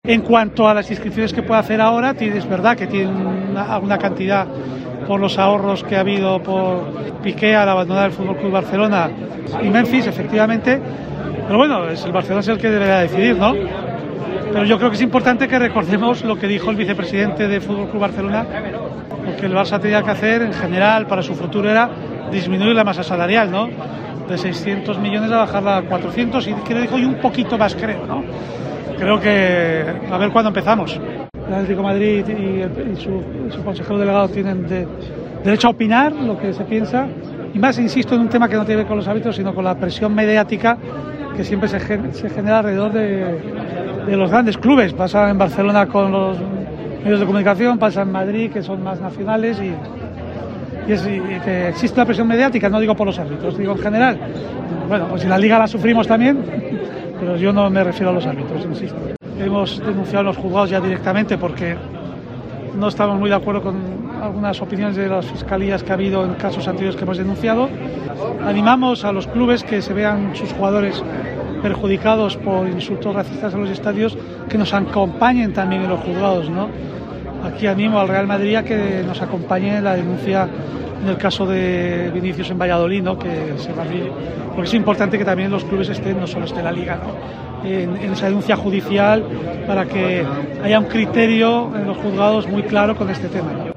En cuanto a las inscripciones que puede hacer ahora, es verdad que tiene alguna cantidad por los ahorros que ha habido por Piqué al abandonar el Fútbol Club Barcelona y Memphis, efectivamente. Pero bueno, el Barcelona es el que deberá decidir, ¿no? Pero yo creo que es importante que recordemos lo que dijo el vicepresidente de Fútbol Club Barcelona, porque el Barça tenía que hacer en general para su futuro era disminuir la masa salarial, ¿no? De 600 millones a bajarla a 400 y que lo dijo y un poquito más, creo, ¿no? Creo que a ver cuándo empezamos. El Atlético de Madrid y su consejero delegado tienen derecho a opinar lo que se piensa, y más, insisto, en un tema que no tiene que ver con los árbitros, sino con la presión mediática que siempre se genera alrededor de los grandes clubes. Pasa en Barcelona con los medios de comunicación, pasa en Madrid, que son más nacionales, y que existe la presión mediática, no digo por los árbitros, digo en general. Bueno, pues en la Liga la sufrimos también, pero yo no me refiero a los árbitros, insisto. Hemos denunciado a los juzgados ya directamente porque no estamos muy de acuerdo con algunas opiniones de las fiscalías que ha habido en casos anteriores que hemos denunciado. Animamos a los clubes que se vean sus jugadores perjudicados por insultos racistas en los estadios, que nos acompañen también en los juzgados, ¿no? Aquí animo al Real Madrid a que nos acompañe en la denuncia en el caso de Vinicius en Valladolid, ¿no? Que se va a abrir, porque es importante que también los clubes estén, no solo esté la Liga, ¿no? En esa denuncia judicial, para que haya un criterio en los juzgados muy claro con este tema, ¿no?